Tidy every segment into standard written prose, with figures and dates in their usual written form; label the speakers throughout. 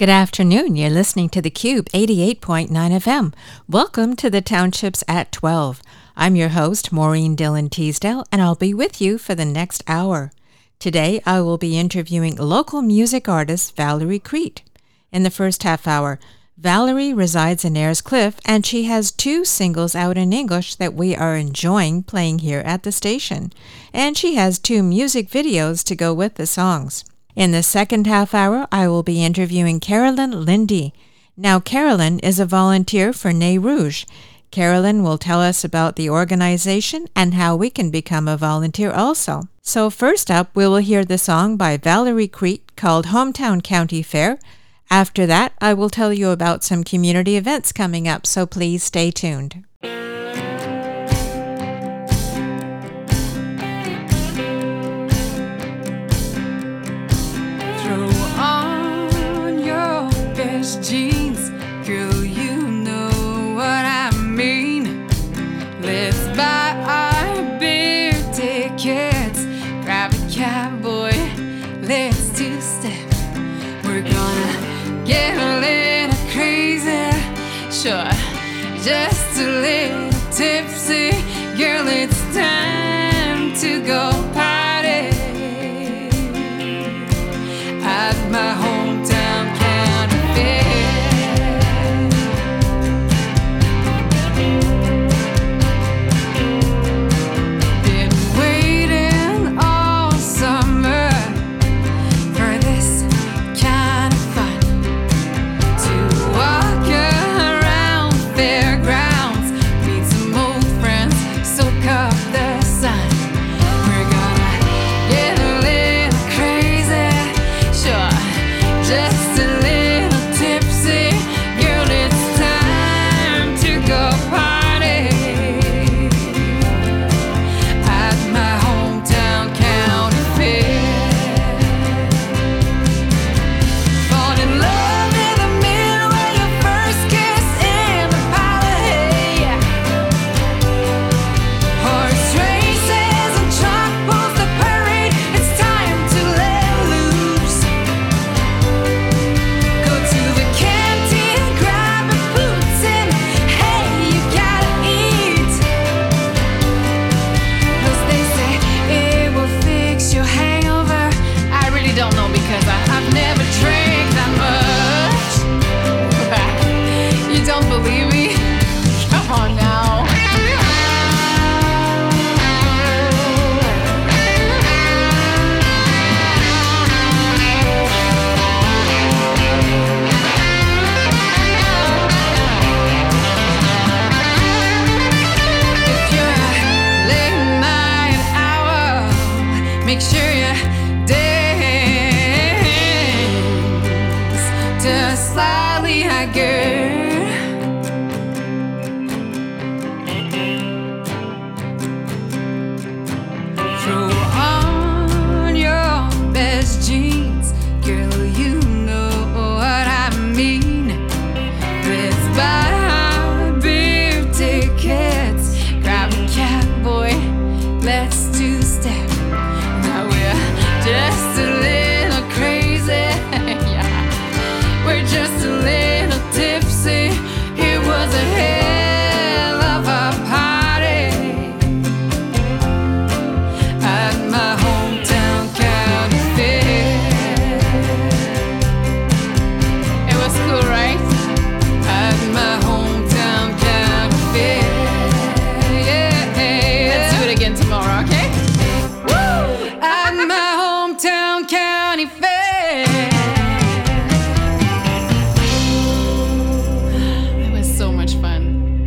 Speaker 1: Good afternoon. You're listening to theCUBE 88.9 FM. Welcome to the Townships at 12. I'm your host, Maureen Dillon Teasdale, and I'll be with you for the next hour. Today, I will be interviewing local music artist Valerie Crete. In the first half hour, Valerie resides in Ayers Cliff, and she has 2 singles out in English that we are enjoying playing here at the station. And she has 2 music videos to go with the songs. In the second half hour, I will be interviewing Carolyn Lindy. Now, Carolyn is a volunteer for Nez Rouge. Carolyn will tell us about the organization and how we can become a volunteer also. So first up, we will hear the song by Valerie Crete called Hometown County Fair. After that, I will tell you about some community events coming up, so please stay tuned.
Speaker 2: Jeans, girl, you know what I mean. Let's buy our beer tickets, grab a cowboy, let's two-step. We're gonna get a little crazy, sure, just a little tipsy. Girl, it's time to go party at my hometown county fair. Been waiting all summer for this kind of fun, to walk around fairgrounds, meet some old friends, soak up the sun. We're gonna get a little crazy, sure, just a little tipsy. Girl, it's time to go party at my hometown county fair. Fall in love in the middle of your first kiss in the pile of hay. Horse races and chalk pulls the parade. It's time to let loose. Go to the canteen, grab your boots, and hey, you gotta eat. 'Cause they say it will fix your hangover. I really don't know because I've never drank that much. You don't believe me? Come on now. If you're a late night owl, make sure you dance to slightly higher. Throw on your best jeans, girl, you know what I mean. Let's buy our beer tickets, grab a cowboy, let's two-step. Now we're just a little crazy, yeah. We're just a little tipsy. It was a hell of a party at my hometown county fair. It was cool, right? At my hometown county fair. Yeah. Let's do it again tomorrow, okay? Woo! At my hometown county fair. It was so much fun.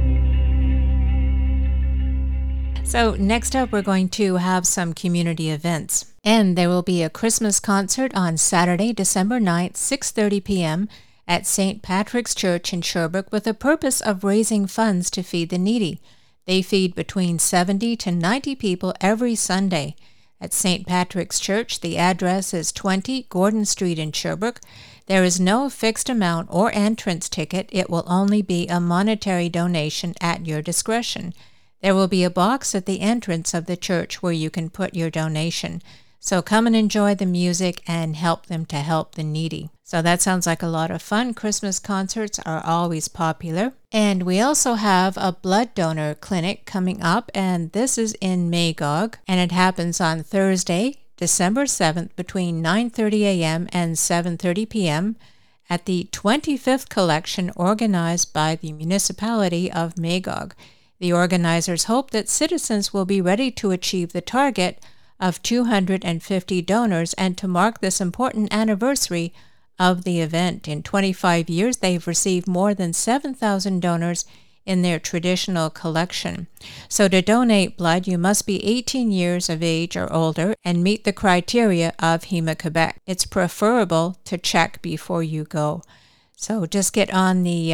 Speaker 1: So next up, we're going to have some community events. And there will be a Christmas concert on Saturday, December 9th, 6:30 p.m. at St. Patrick's Church in Sherbrooke with the purpose of raising funds to feed the needy. They feed between 70 to 90 people every Sunday. At St. Patrick's Church, the address is 20 Gordon Street in Sherbrooke. There is no fixed amount or entrance ticket. It will only be a monetary donation at your discretion. There will be a box at the entrance of the church where you can put your donation. So come and enjoy the music and help them to help the needy. So that sounds like a lot of fun. Christmas concerts are always popular. And we also have a blood donor clinic coming up, and this is in Magog, and it happens on Thursday, December 7th between 9:30 a.m. and 7:30 p.m. at the 25th collection organized by the municipality of Magog. The organizers hope that citizens will be ready to achieve the target of 250 donors, and to mark this important anniversary of the event. In 25 years, they've received more than 7,000 donors in their traditional collection. So to donate blood, you must be 18 years of age or older and meet the criteria of HEMA Quebec. It's preferable to check before you go. So just get on the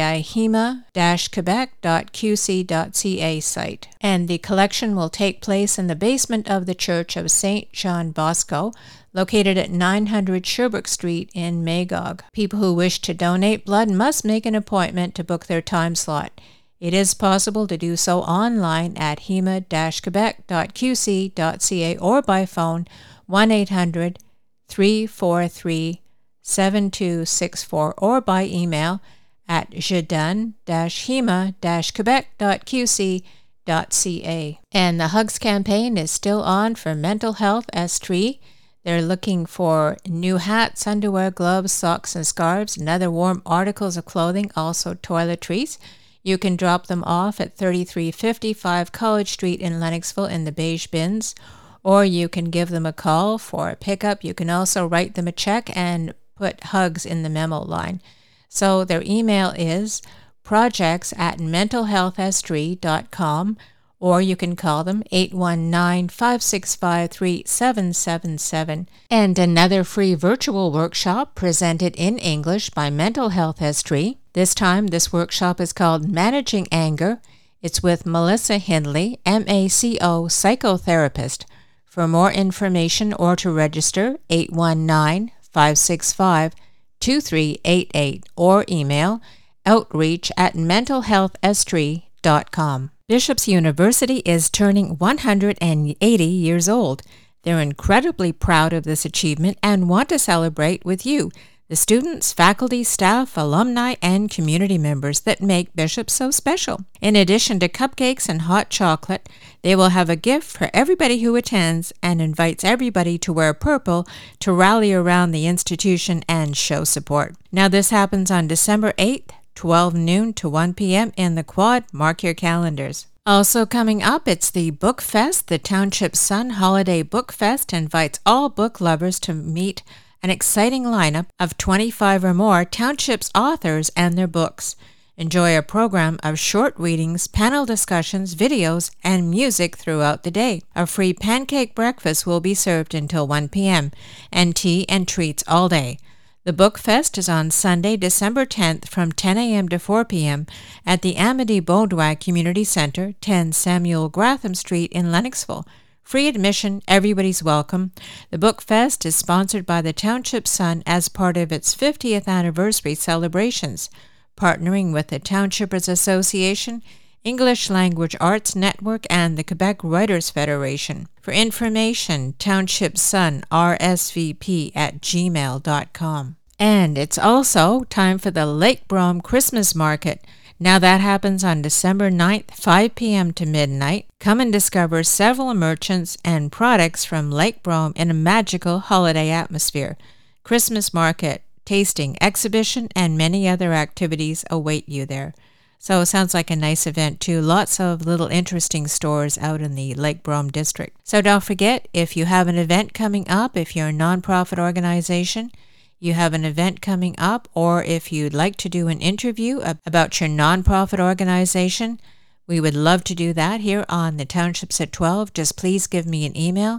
Speaker 1: hema-quebec.qc.ca site. And the collection will take place in the basement of the Church of St. John Bosco, located at 900 Sherbrooke Street in Magog. People who wish to donate blood must make an appointment to book their time slot. It is possible to do so online at hema-quebec.qc.ca or by phone 1-800-343-7264 or by email at jedun-hema-quebec.qc.ca. And the Hugs campaign is still on for Mental Health Estrie. They're looking for new hats, underwear, gloves, socks, and scarves, and other warm articles of clothing, also toiletries. You can drop them off at 3355 College Street in Lennoxville in the beige bins, or you can give them a call for a pickup. You can also write them a check and put Hugs in the memo line. So their email is projects@mentalhealthestrie.com, or you can call them 819-565-3777. And another free virtual workshop presented in English by Mental Health Estrie. This time, this workshop is called Managing Anger. It's with Melissa Hindley, MACO psychotherapist. For more information or to register, 819-565-2388 or email outreach@mentalhealthestrie.com. Bishop's University is turning 180 years old. They're incredibly proud of this achievement and want to celebrate with you, the students, faculty, staff, alumni, and community members that make Bishop so special. In addition to cupcakes and hot chocolate, they will have a gift for everybody who attends and invites everybody to wear purple to rally around the institution and show support. Now this happens on December 8th, 12 noon to 1 p.m. in the Quad. Mark your calendars. Also coming up, it's the Book Fest. The Township Sun Holiday Book Fest invites all book lovers to meet an exciting lineup of 25 or more Township's authors and their books. Enjoy a program of short readings, panel discussions, videos, and music throughout the day. A free pancake breakfast will be served until 1 p.m., and tea and treats all day. The Book Fest is on Sunday, December 10th from 10 a.m. to 4 p.m. at the Amity-Beaudoin Community Center, 10 Samuel Gratham Street in Lennoxville. Free admission, everybody's welcome. The Book Fest is sponsored by the Township Sun as part of its 50th anniversary celebrations, partnering with the Townshippers Association, English Language Arts Network, and the Quebec Writers Federation. For information, townshipsun@rsvp@gmail.com. And it's also time for the Lake Brome Christmas Market. Now that happens on December 9th, 5 p.m. to midnight. Come and discover several merchants and products from Lake Brome in a magical holiday atmosphere. Christmas market, tasting, exhibition, and many other activities await you there. So it sounds like a nice event too. Lots of little interesting stores out in the Lake Brome district. So don't forget, if you have an event coming up, if you're a nonprofit organization, you have an event coming up, or if you'd like to do an interview about your nonprofit organization, we would love to do that here on the Townships at 12. Just please give me an email,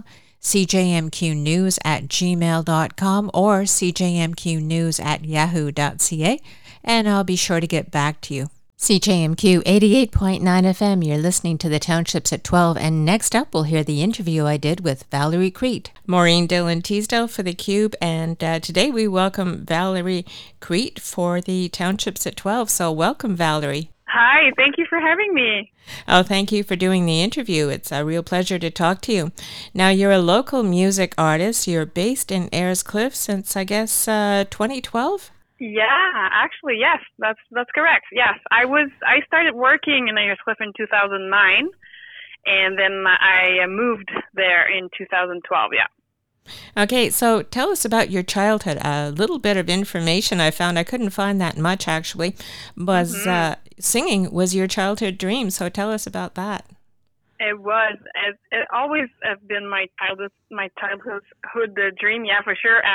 Speaker 1: cjmqnews@gmail.com or cjmqnews@yahoo.ca, and I'll be sure to get back to you. CJMQ 88.9 FM, you're listening to the Townships at 12, and next up we'll hear the interview I did with Valerie Crete. Maureen Dillon Teasdale for theCUBE, and today we welcome Valerie Crete for the Townships at 12, so welcome Valerie.
Speaker 3: Hi, thank you for having me.
Speaker 1: Oh, thank you for doing the interview. It's a real pleasure to talk to you. Now, you're a local music artist. You're based in Ayers Cliff since, I guess, 2012?
Speaker 3: Yeah, actually, yes, that's correct. Yes, I started working in Ayers Cliff in 2009, and then I moved there in 2012. Yeah.
Speaker 1: Okay, so tell us about your childhood. A little bit of information I found, I couldn't find that much actually, was
Speaker 3: Mhm.
Speaker 1: singing was your childhood dream. So tell us about that.
Speaker 3: It was. It always has been my childhood dream. Yeah, for sure.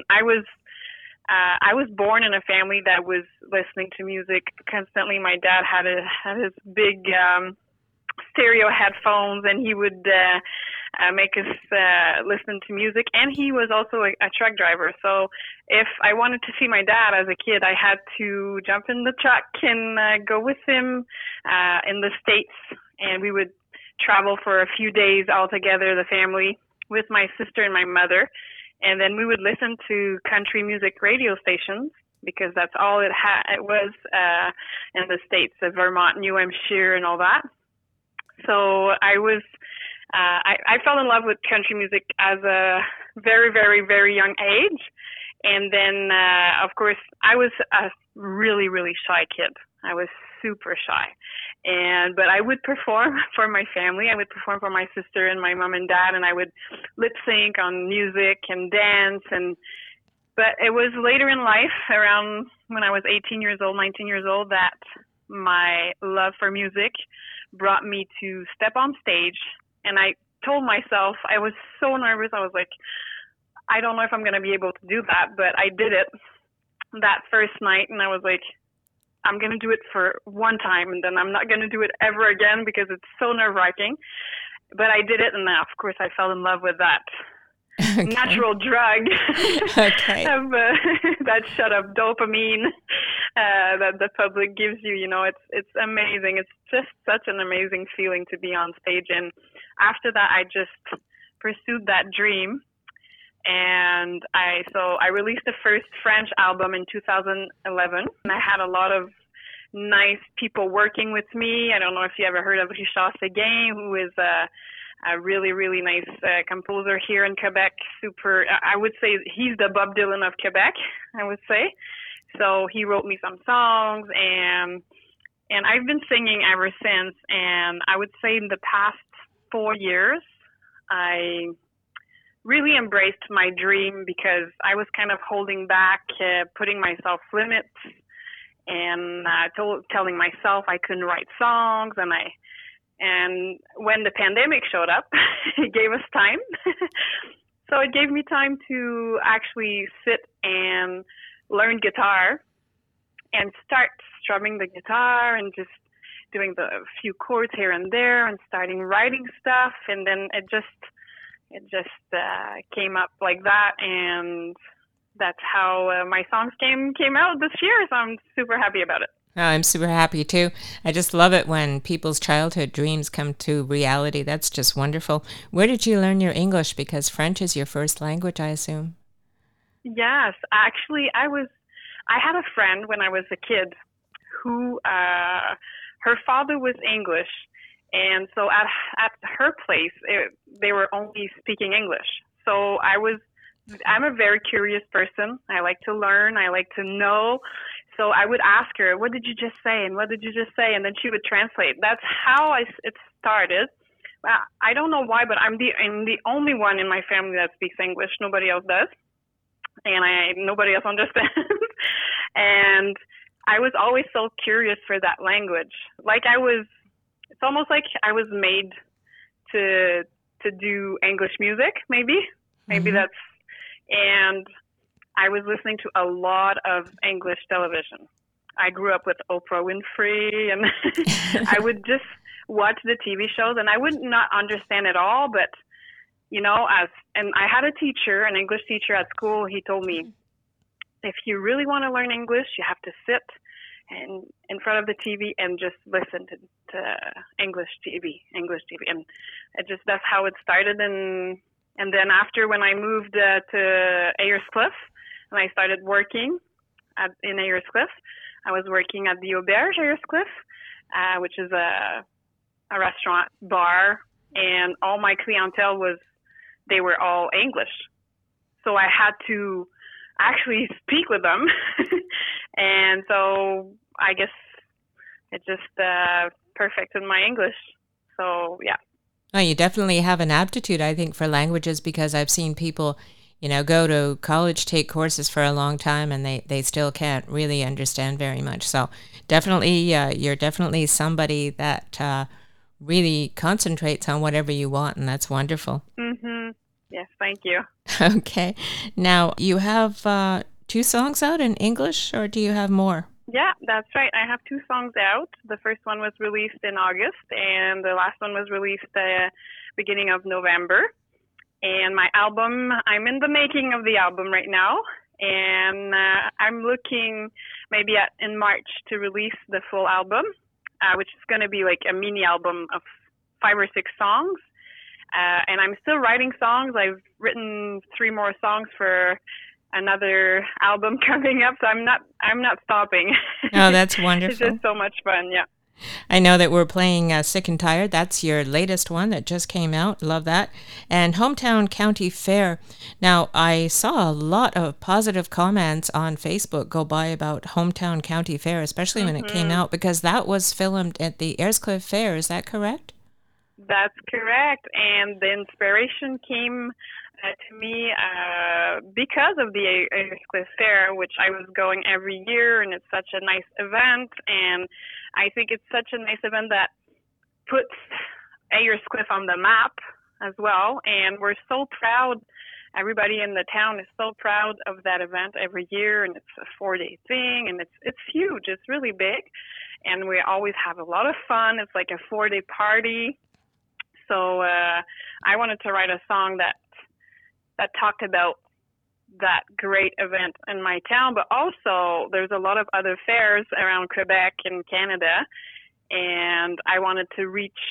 Speaker 3: I was born in a family that was listening to music constantly. My dad had his big stereo headphones, and he would make us listen to music. And he was also a truck driver. So if I wanted to see my dad as a kid, I had to jump in the truck and go with him in the States. And we would travel for a few days all together, the family, with my sister and my mother. And then we would listen to country music radio stations because that's all it was in the States, Vermont, New Hampshire, and all that. So I fell in love with country music as a very, very, very young age. And then, of course, I was a really, really shy kid. I was super shy. But I would perform for my family. I would perform for my sister and my mom and dad, and I would lip sync on music and dance. But it was later in life, around when I was 18 years old, 19 years old, that my love for music brought me to step on stage. And I told myself, I was so nervous. I was like, I don't know if I'm going to be able to do that, but I did it that first night. And I was like, I'm going to do it for one time, and then I'm not going to do it ever again because it's so nerve-wracking. But I did it, and of course I fell in love with that
Speaker 1: Okay.
Speaker 3: natural drug
Speaker 1: Okay.
Speaker 3: of that shot of dopamine that the public gives you. You know, it's amazing. It's just such an amazing feeling to be on stage. And after that, I just pursued that dream. And I released the first French album in 2011, and I had a lot of nice people working with me. I don't know if you ever heard of Richard Séguin, who is a really, really nice composer here in Quebec. I would say he's the Bob Dylan of Quebec, I would say. So he wrote me some songs, and I've been singing ever since. And I would say in the past 4 years, I really embraced my dream because I was kind of holding back, putting myself limits, and telling myself I couldn't write songs. And when the pandemic showed up, it gave us time. So it gave me time to actually sit and learn guitar and start strumming the guitar and just doing the few chords here and there and starting writing stuff. And then it just came up like that, and that's how my songs came out this year. So I'm super happy about it.
Speaker 1: Oh, I'm super happy too. I just love it when people's childhood dreams come to reality. That's just wonderful. Where did you learn your English? Because French is your first language, I assume.
Speaker 3: Yes, actually, I had a friend when I was a kid who her father was English, and so at her place they were only speaking English. So I'm a very curious person. I like to learn. I like to know. So I would ask her, "What did you just say?" and "What did you just say?" and then she would translate. That's how it started. I don't know why, but I'm the only one in my family that speaks English. Nobody else does, and nobody else understands. And I was always so curious for that language. It's almost like I was made to do English music, maybe. Maybe
Speaker 1: Mhm.
Speaker 3: and I was listening to a lot of English television. I grew up with Oprah Winfrey, and I would just watch the TV shows, and I would not understand it all, but and I had a teacher, an English teacher at school. He told me, if you really want to learn English, you have to sit in front of the TV and just listen to English TV, and that's how it started. And then after, when I moved to Ayers Cliff, and I started working in Ayers Cliff, I was working at the Auberge Ayers Cliff, which is a restaurant bar, and all my clientele they were all English. So I had to actually speak with them. And so I guess it just perfected my English. So, yeah.
Speaker 1: Oh, you definitely have an aptitude, I think, for languages, because I've seen people, go to college, take courses for a long time, and they still can't really understand very much. So definitely, you're definitely somebody that really concentrates on whatever you want, and that's wonderful.
Speaker 3: Mm-hmm. Yes, thank you.
Speaker 1: Okay. Now, you have 2 songs out in English, or do you have more?
Speaker 3: Yeah, that's right. I have 2 songs out. The first one was released in August, and the last one was released beginning of November. And my album, I'm in the making of the album right now, and I'm looking maybe in March to release the full album, which is going to be like a mini album of 5 or 6 songs. And I'm still writing songs. I've written 3 more songs for another album coming up, so I'm not stopping.
Speaker 1: Oh, that's wonderful.
Speaker 3: It's just so much fun, yeah.
Speaker 1: I know that we're playing Sick and Tired. That's your latest one that just came out. Love that. And Hometown County Fair. Now, I saw a lot of positive comments on Facebook go by about Hometown County Fair, especially when it came out, because that was filmed at the Ayrescliff Fair. Is that correct?
Speaker 3: That's correct. And the inspiration came to me because of the Ayrescliff Fair, which I was going every year, and it's such a nice event. And I think it's such a nice event that puts Ayrescliff on the map as well. And we're so proud. Everybody in the town is so proud of that event every year, and it's a 4-day thing, and it's huge. It's really big, and we always have a lot of fun. It's like a 4-day party. So I wanted to write a song that talked about that great event in my town, but also there's a lot of other fairs around Quebec and Canada, and I wanted to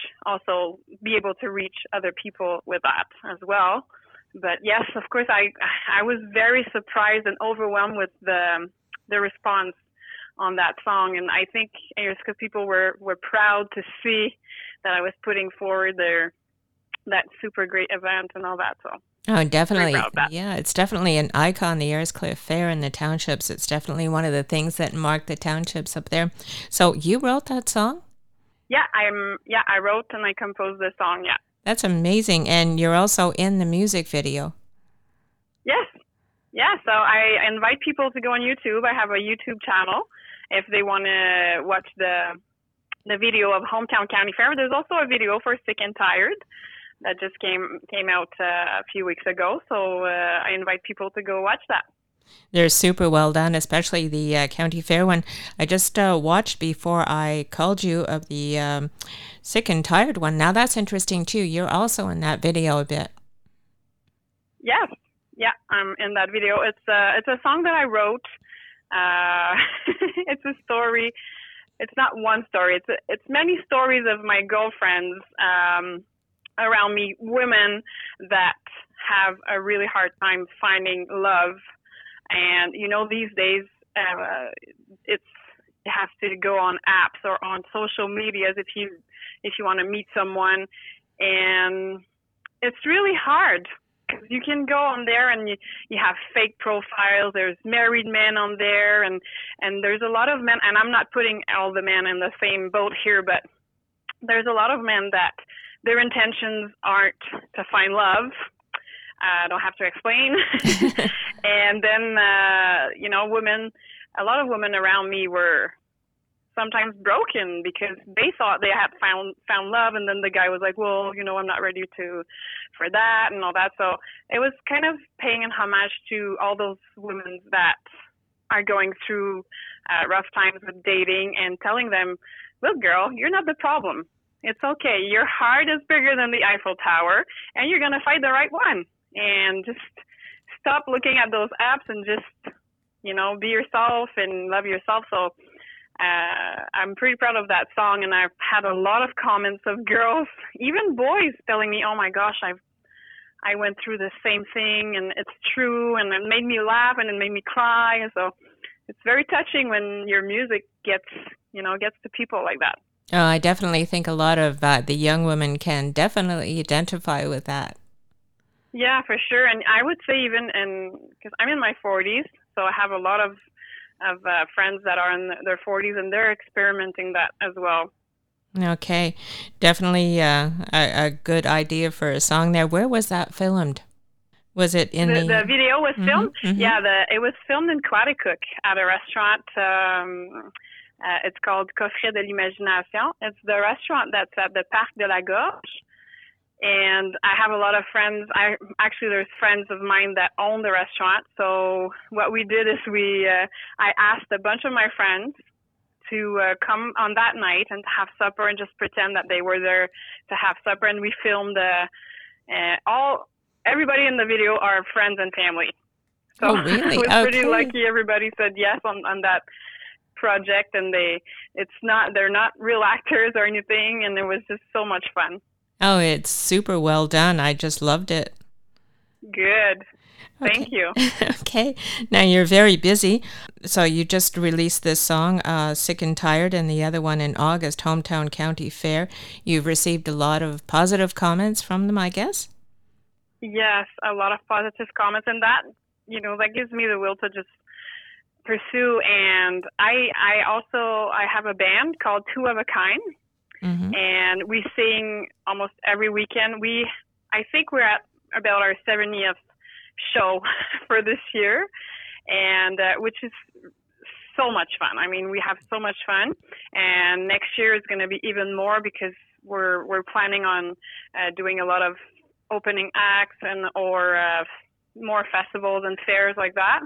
Speaker 3: be able to reach other people with that as well. But yes, of course, I was very surprised and overwhelmed with the response on that song, and I think Ayrescliff people were proud to see that I was putting forward that super great event and all that. So
Speaker 1: oh, definitely. Yeah, it's definitely an icon, the Ayrescliff Fair in the townships. It's definitely one of the things that mark the townships up there. So you wrote that song?
Speaker 3: Yeah, I wrote and I composed the song, yeah.
Speaker 1: That's amazing. And you're also in the music video.
Speaker 3: Yes. Yeah, so I invite people to go on YouTube. I have a YouTube channel if they want to watch the video of Hometown County Fair. There's also a video for Sick and Tired that just came out a few weeks ago. So I invite people to go watch that.
Speaker 1: They're super well done, especially the county fair one. I just watched before I called you of the Sick and Tired one. Now that's interesting too. You're also in that video a bit.
Speaker 3: Yes, yeah, I'm in that video. It's a song that I wrote. It's a story. It's not one story. It's many stories of my girlfriends around me, women that have a really hard time finding love. And, these days, it has to go on apps or on social medias if you want to meet someone. And it's really hard because you can go on there and you have fake profiles. There's married men on there, and there's a lot of men, and I'm not putting all the men in the same boat here, but there's a lot of men that their intentions aren't to find love. I don't have to explain. And then, women, a lot of women around me were sometimes broken because they thought they had found love, and then the guy was like, well, I'm not ready for that and all that. So it was kind of paying an homage to all those women that are going through rough times with dating and telling them, look, girl, you're not the problem. It's okay. Your heart is bigger than the Eiffel Tower, and you're going to find the right one. And just stop looking at those apps and just, be yourself and love yourself. So I'm pretty proud of that song, and I've had a lot of comments of girls, even boys, telling me, oh my gosh, I went through the same thing, and it's true, and it made me laugh, and it made me cry. So it's very touching when your music gets to people like that.
Speaker 1: Oh, I definitely think a lot of the young women can definitely identify with that.
Speaker 3: Yeah, for sure. And I would say even because I'm in my 40s, so I have a lot of friends that are in their 40s, and they're experimenting that as well.
Speaker 1: Okay, definitely a good idea for a song there. Where was that filmed? Was it in
Speaker 3: The video was filmed?
Speaker 1: Mm-hmm.
Speaker 3: Yeah, it was filmed in Quaticook at a restaurant. It's called Coffret de l'Imagination. It's the restaurant that's at the Parc de la Gorge. And I have a lot of friends. There's friends of mine that own the restaurant. So what we did is I asked a bunch of my friends to come on that night and have supper and just pretend that they were there to have supper. And we filmed everybody in the video are friends and family. So
Speaker 1: oh, really?
Speaker 3: I was pretty lucky. Everybody said yes on that project, and they're not real actors or anything, and it was just so much fun.
Speaker 1: Oh, it's super well done. I just loved it.
Speaker 3: Good. Thank you.
Speaker 1: Okay. Now you're very busy. So you just released this song, Sick and Tired, and the other one in August, Hometown County Fair. You've received a lot of positive comments from them, I guess?
Speaker 3: Yes, a lot of positive comments, and that gives me the will to just pursue. And I have a band called Two of a Kind. Mm-hmm. And we sing almost every weekend. I think we're at about our 70th show for this year, and which is so much fun. I mean, we have so much fun, and next year is going to be even more because we're planning on doing a lot of opening acts or more festivals and fairs like that.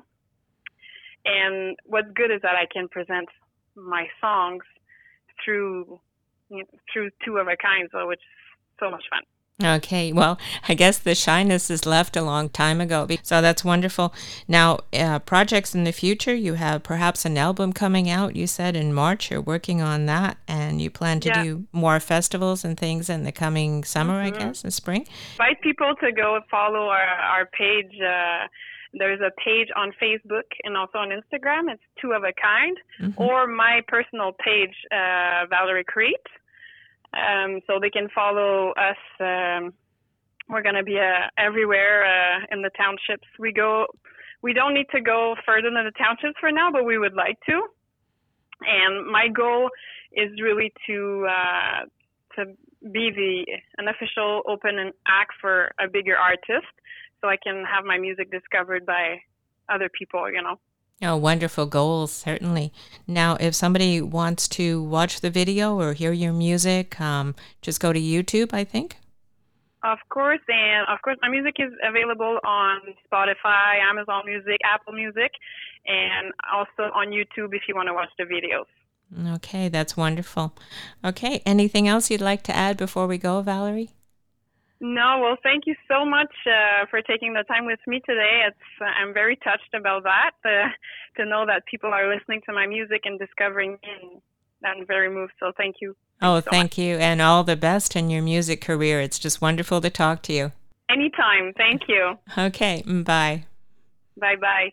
Speaker 3: And what's good is that I can present my songs through Two of a Kind, which is so much fun.
Speaker 1: Okay, well, I guess the shyness is left a long time ago, so that's wonderful. Now, projects in the future, you have perhaps an album coming out, you said in March, you're working on that, and you plan to do more festivals and things in the coming summer, I guess, in spring?
Speaker 3: Invite people to go follow our page. There's a page on Facebook and also on Instagram. It's Two of a Kind, or my personal page, Valerie Crete. So they can follow us. We're going to be everywhere in the townships. We don't need to go further than the townships for now, but we would like to. And my goal is really to be an official open act for a bigger artist, so I can have my music discovered by other people,
Speaker 1: Oh, wonderful goals, certainly. Now, if somebody wants to watch the video or hear your music, just go to YouTube, I think.
Speaker 3: Of course, and of course, my music is available on Spotify, Amazon Music, Apple Music, and also on YouTube if you want to watch the videos.
Speaker 1: Okay, that's wonderful. Okay, anything else you'd like to add before we go, Valerie?
Speaker 3: No, well, thank you so much for taking the time with me today. I'm very touched about that, to know that people are listening to my music and discovering me, and I'm very moved, so thank you.
Speaker 1: Thank you, and all the best in your music career. It's just wonderful to talk to you.
Speaker 3: Anytime, thank you.
Speaker 1: Okay, bye.
Speaker 3: Bye-bye.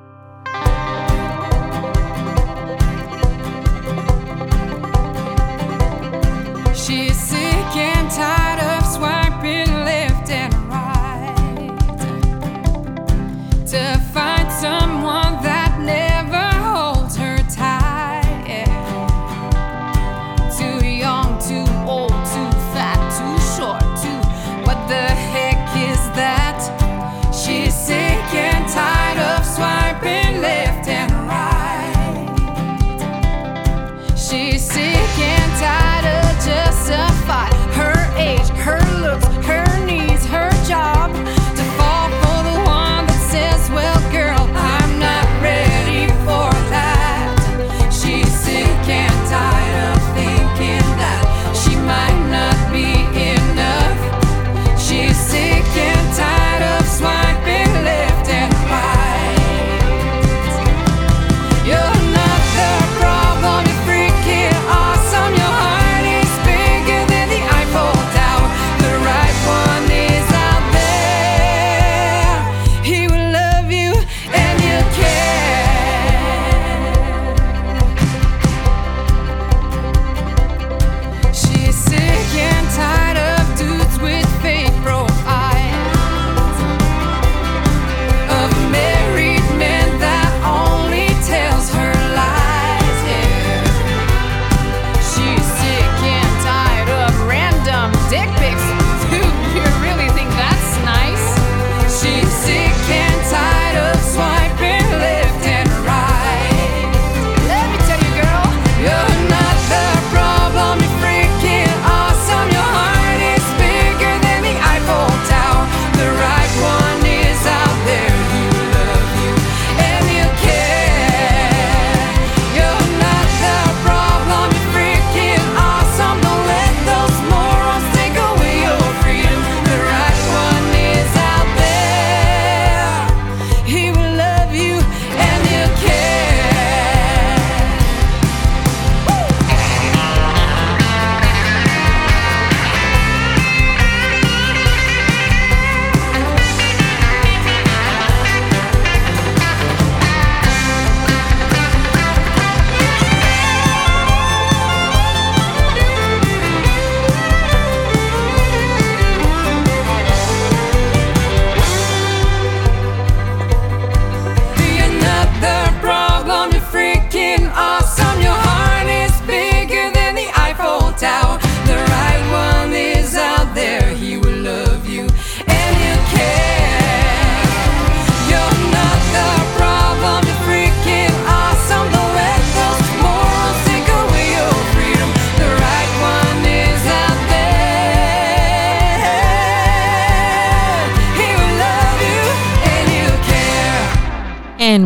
Speaker 2: She's sick and tired of swiping left and right to find someone that never holds her tight. Yeah. Too young, too old, too fat, too short, what the heck is that? She's sick and tired of swiping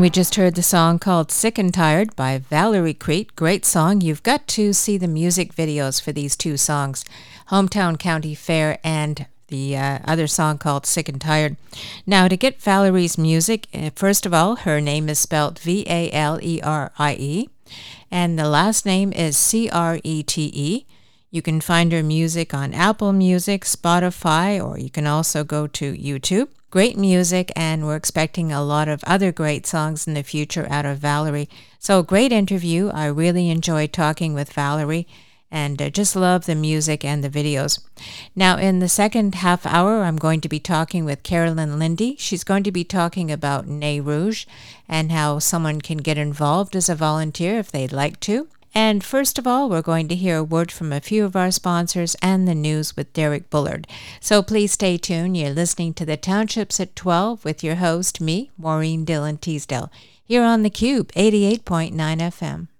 Speaker 1: we just heard the song called Sick and Tired by Valerie Crete. Great song. You've got to see the music videos for these two songs, Hometown County Fair and the other song called Sick and Tired. Now, to get Valerie's music, first of all, her name is spelled Valerie, and the last name is Crete. You can find her music on Apple Music, Spotify, or you can also go to YouTube. Great music, and we're expecting a lot of other great songs in the future out of Valerie. So, great interview. I really enjoyed talking with Valerie, and just love the music and the videos. Now, in the second half hour, I'm going to be talking with Carolyn Lindy. She's going to be talking about Nez Rouge and how someone can get involved as a volunteer if they'd like to. And first of all, we're going to hear a word from a few of our sponsors and the news with Derek Bullard. So please stay tuned. You're listening to the Townships at 12 with your host, me, Maureen Dillon Teasdale, here on theCUBE 88.9 FM.